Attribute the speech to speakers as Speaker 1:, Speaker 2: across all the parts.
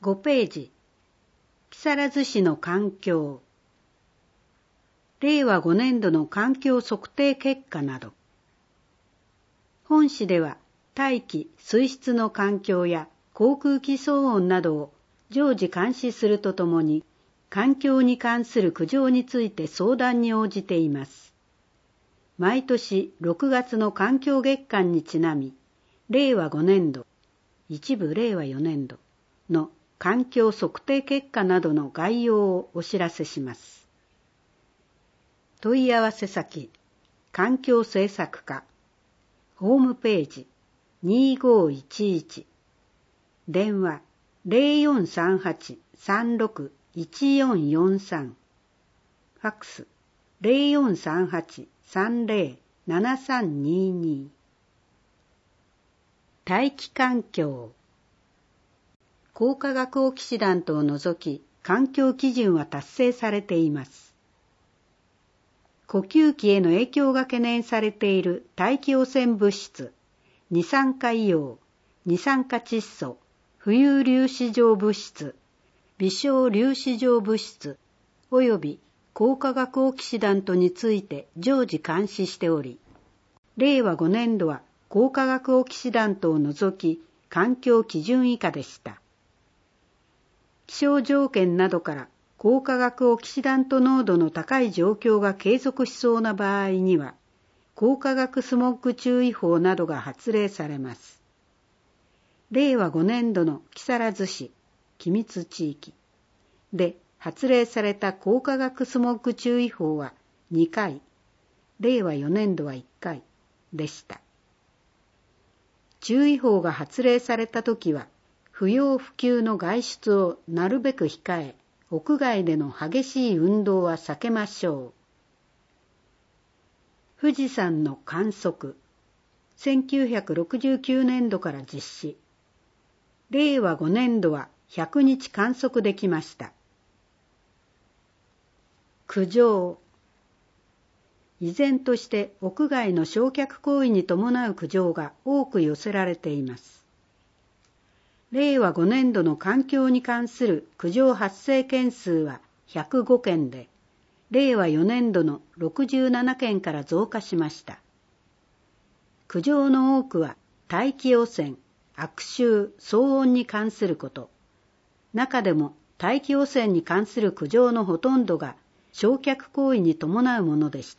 Speaker 1: 5ページ、木更津市の環境。令和5年度の環境測定結果など。本市では大気・水質の環境や航空機騒音などを常時監視するとともに、環境に関する苦情について相談に応じています。毎年6月の環境月間にちなみ、令和5年度、一部令和4年度の環境測定結果などの概要をお知らせします。問い合わせ先、環境政策課、ホームページ2511、電話0438-361443、ファックス0438-307322。大気環境。光化学オキシダントを除き環境基準は達成されています。呼吸器への影響が懸念されている大気汚染物質、二酸化硫黄、二酸化窒素、浮遊粒子状物質、微小粒子状物質及び光化学オキシダントについて常時監視しており、令和5年度は光化学オキシダントを除き環境基準以下でした。気象条件などから光化学オキシダント濃度の高い状況が継続しそうな場合には、光化学スモッグ注意報などが発令されます。令和5年度の木更津市、君津地域で発令された光化学スモッグ注意報は2回、令和4年度は1回でした。注意報が発令されたときは、不要不急の外出をなるべく控え、屋外での激しい運動は避けましょう。富士山の観測。1969年度から実施。令和5年度は100日観測できました。苦情。依然として屋外の焼却行為に伴う苦情が多く寄せられています。令和5年度の環境に関する苦情発生件数は105件で、令和4年度の67件から増加しました。苦情の多くは大気汚染、悪臭、騒音に関すること。中でも大気汚染に関する苦情のほとんどが焼却行為に伴うものでした。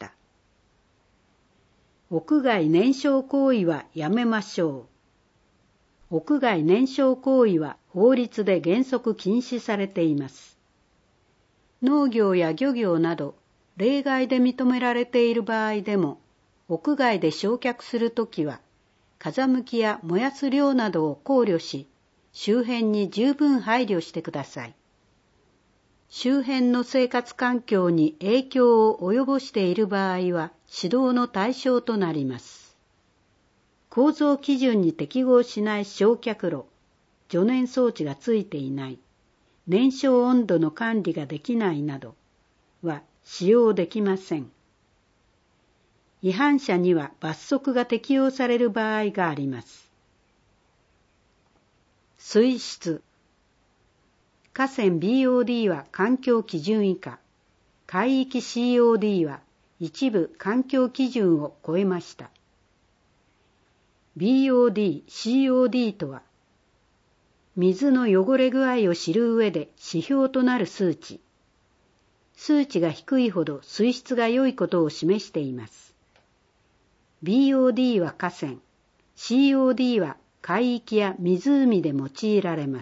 Speaker 1: 屋外燃焼行為はやめましょう。屋外燃焼行為は法律で原則禁止されています。農業や漁業など例外で認められている場合でも、屋外で焼却するときは、風向きや燃やす量などを考慮し、周辺に十分配慮してください。周辺の生活環境に影響を及ぼしている場合は、指導の対象となります。構造基準に適合しない焼却炉、助燃装置がついていない、燃焼温度の管理ができないなどは使用できません。違反者には罰則が適用される場合があります。水質。河川 BOD は環境基準以下、海域 COD は一部環境基準を超えました。BOD、COD とは、水の汚れ具合を知る上で指標となる数値。数値が低いほど水質が良いことを示しています。BOD は河川、COD は海域や湖で用いられます。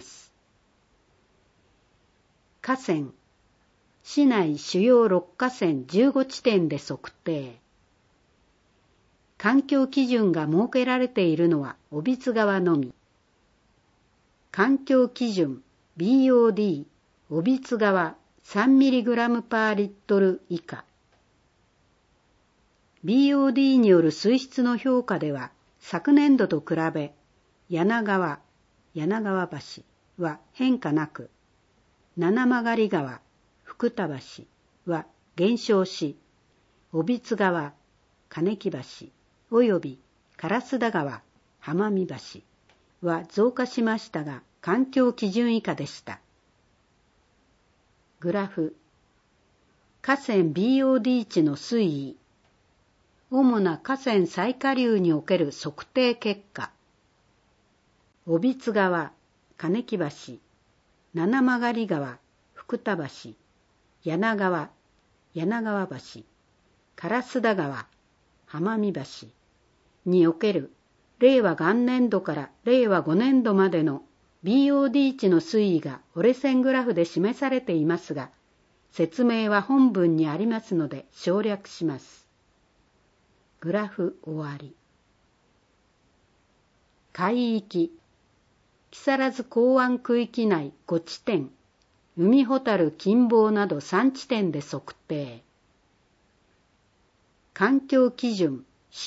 Speaker 1: 河川、市内主要6河川15地点で測定。環境基準が設けられているのは小櫃川のみ。環境基準 BOD 小櫃川 3mg パーリットル以下。BOD による水質の評価では、昨年度と比べ、柳川橋は変化なく、七曲川、福田橋は減少し、小櫃川、金木橋、および烏田川、浜見橋は増加しましたが、 環境基準以下でした。グラフ。河川 BOD 値の推移。主な河川最下流における測定結果。小櫃川、金木橋、七曲川、福田橋、柳川、柳川橋、烏田川、浜見橋における令和元年度から令和5年度までの BOD 値の推移が折れ線グラフで示されていますが、説明は本文にありますので省略します。グラフ終わり。海域。木更津港湾区域内5地点、海ほたる近傍など3地点で測定。環境基準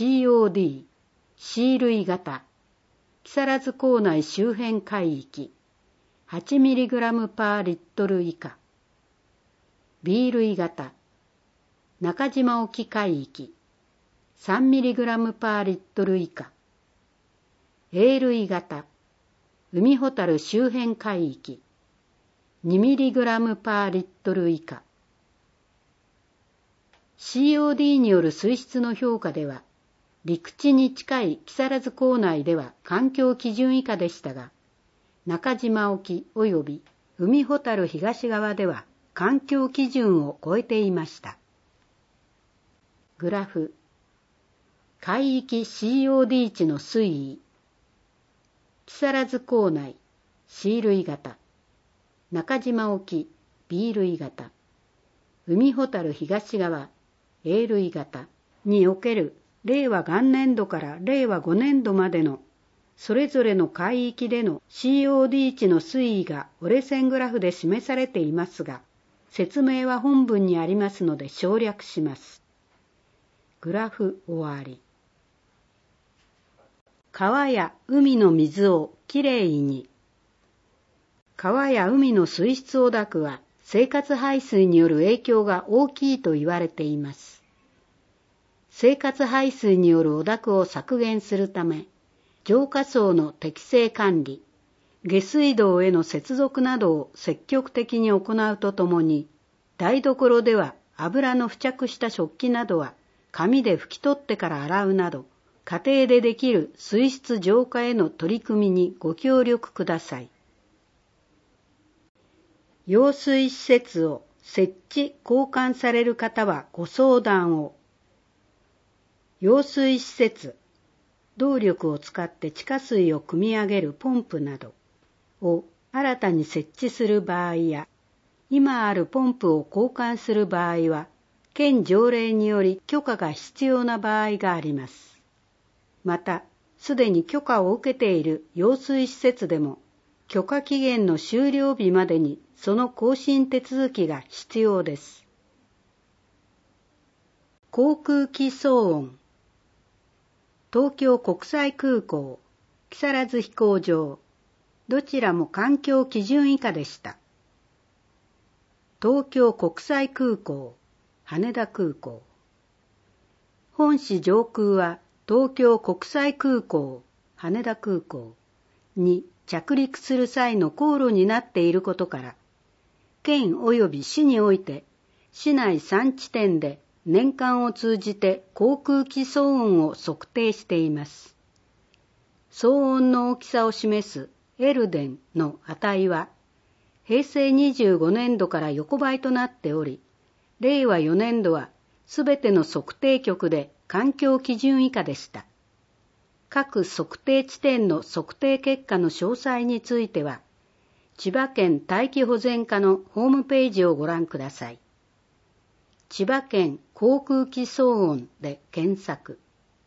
Speaker 1: COD、C 類型、木更津港内周辺海域、8mg パーリットル以下。B 類型、中島沖海域、3mg パーリットル以下。A 類型、海ほたる周辺海域、2mg パーリットル以下。COD による水質の評価では、陸地に近い木更津港内では環境基準以下でしたが、中島沖及び海ほたる東側では環境基準を超えていました。グラフ。海域 COD 値の推移。木更津港内 C 類型、中島沖 B 類型、海ほたる東側 A 類型における令和元年度から令和5年度までのそれぞれの海域での COD 値の推移が折れ線グラフで示されていますが、説明は本文にありますので省略します。グラフ終わり。川や海の水をきれいに。川や海の水質汚濁は生活排水による影響が大きいと言われています。生活排水による汚濁を削減するため、浄化槽の適正管理、下水道への接続などを積極的に行うとともに、台所では油の付着した食器などは紙で拭き取ってから洗うなど、家庭でできる水質浄化への取り組みにご協力ください。揚水施設を設置・交換される方はご相談を。揚水施設、動力を使って地下水を汲み上げるポンプなどを新たに設置する場合や、今あるポンプを交換する場合は、県条例により許可が必要な場合があります。また、すでに許可を受けている揚水施設でも、許可期限の終了日までにその更新手続きが必要です。航空機騒音。東京国際空港、木更津飛行場、どちらも環境基準以下でした。東京国際空港、羽田空港。本市上空は東京国際空港、羽田空港に着陸する際の航路になっていることから、県及び市において市内3地点で年間を通じて航空機騒音を測定しています。騒音の大きさを示すエルデンの値は、平成25年度から横ばいとなっており、令和4年度はすべての測定局で環境基準以下でした。各測定地点の測定結果の詳細については、千葉県大気保全課のホームページをご覧ください。千葉県航空機騒音で検索。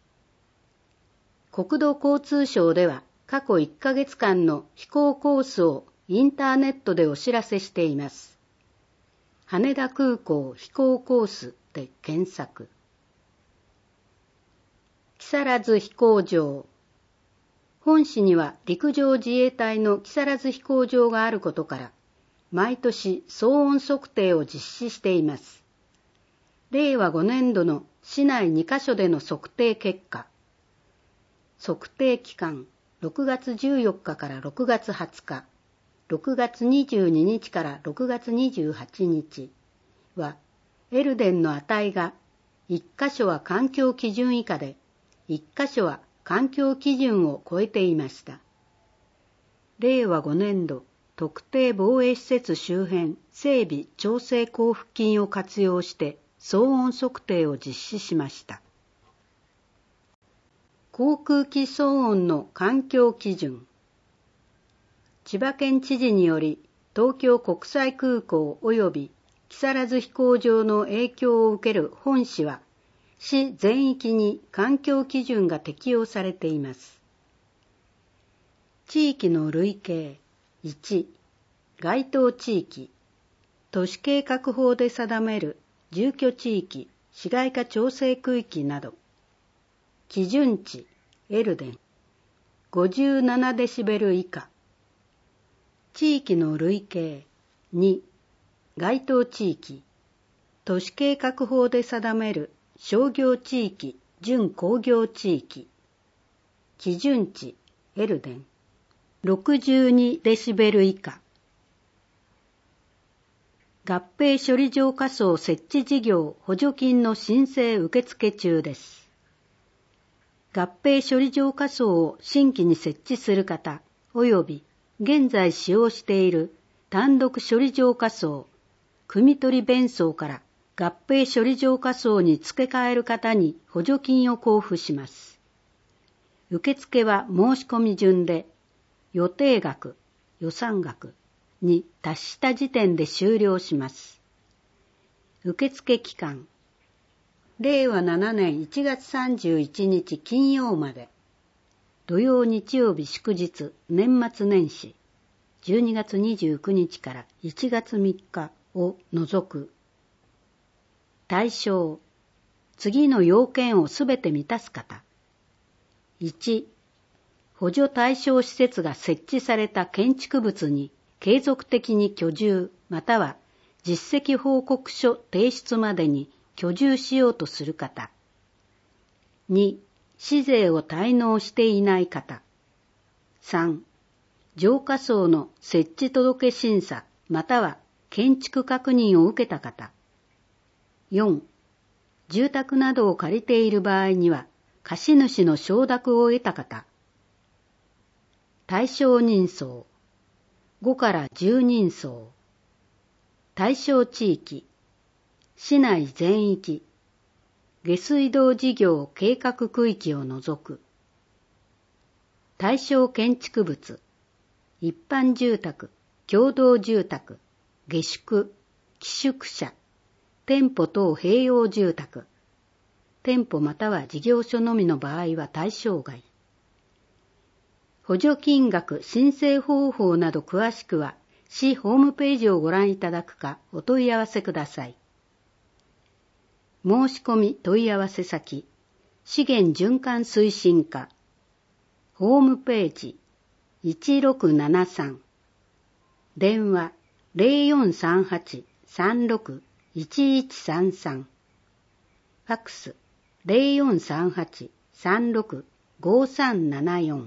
Speaker 1: 国土交通省では過去1ヶ月間の飛行コースをインターネットでお知らせしています。羽田空港飛行コースで検索。木更津飛行場。本市には陸上自衛隊の木更津飛行場があることから、毎年騒音測定を実施しています。令和5年度の市内2カ所での測定結果。測定期間6月14日から6月20日。 6月22日から6月28日は、エルデンの値が1箇所は環境基準以下で、1箇所は環境基準を超えていました。令和5年度、特定防衛施設周辺整備調整交付金を活用して騒音測定を実施しました。航空機騒音の環境基準。千葉県知事により、東京国際空港及び木更津飛行場の影響を受ける本市は、市全域に環境基準が適用されています。地域の類型。1、該当地域。都市計画法で定める住居地域、市街化調整区域など。基準値、エルデン。57デシベル以下。地域の類型。2、該当地域。都市計画法で定める商業地域、準工業地域。基準値、エルデン。62デシベル以下。合併処理場仮想設置事業補助金の申請受付中です。合併処理場仮想を新規に設置する方、及び現在使用している単独処理場仮想、汲み取り弁槽から合併処理場仮想に付け替える方に補助金を交付します。受付は申し込み順で、予定額、予算額に達した時点で終了します。受付期間、令和7年1月31日金曜まで、土曜日曜日祝日年末年始、12月29日から1月3日を除く。対象、次の要件をすべて満たす方。1、補助対象施設が設置された建築物に継続的に居住または実績報告書提出までに居住しようとする方。2、市税を滞納していない方。3、浄化槽の設置届審査または建築確認を受けた方。4、住宅などを借りている場合には貸主の承諾を得た方。対象人相、5から10人相。対象地域、市内全域、下水道事業計画区域を除く。対象建築物、一般住宅、共同住宅、下宿、寄宿舎、店舗等併用住宅。店舗または事業所のみの場合は対象外。補助金額、申請方法など詳しくは、市ホームページをご覧いただくかお問い合わせください。申し込み問い合わせ先、資源循環推進課、ホームページ1673、電話0438-36-1133、ファックス0438-36-5374。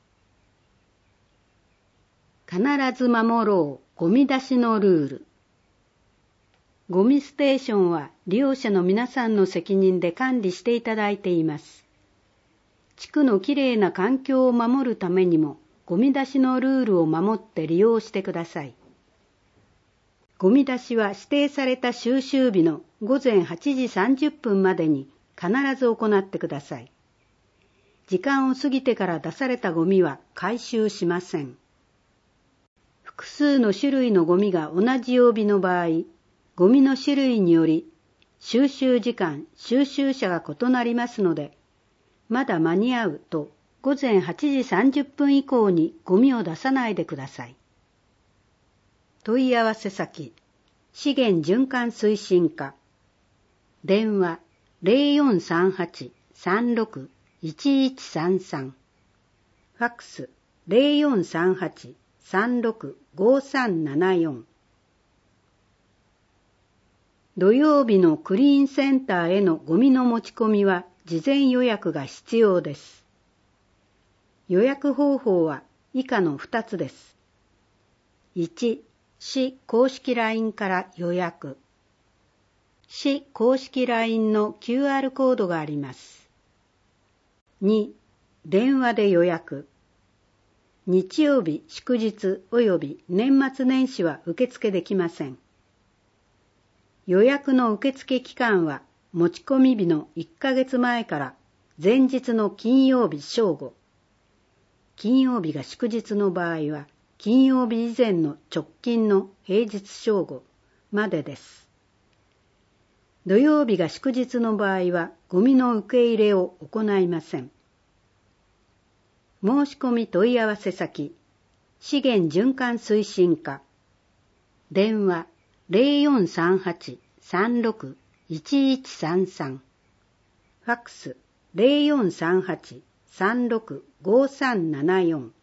Speaker 1: 必ず守ろうゴミ出しのルール。ゴミステーションは利用者の皆さんの責任で管理していただいています。地区のきれいな環境を守るためにもゴミ出しのルールを守って利用してください。ゴミ出しは指定された収集日の午前8時30分までに必ず行ってください。時間を過ぎてから出されたゴミは回収しません。複数の種類のゴミが同じ曜日の場合、ゴミの種類により収集時間、収集者が異なりますので、まだ間に合うと午前8時30分以降にゴミを出さないでください。問い合わせ先、資源循環推進課、電話0438-36-1133、ファックス0438-36-5374。土曜日のクリーンセンターへのゴミの持ち込みは事前予約が必要です。予約方法は以下の2つです。 1、市公式 LINE から予約。市公式 LINE の QR コードがあります。2、電話で予約。日曜日、祝日及び年末年始は受付できません。予約の受付期間は持ち込み日の1ヶ月前から前日の金曜日正午。金曜日が祝日の場合は金曜日以前の直近の平日正午までです。土曜日が祝日の場合はゴミの受け入れを行いません。申し込み問い合わせ先、資源循環推進課。電話0438-36-1133。ファックス0438-36-5374。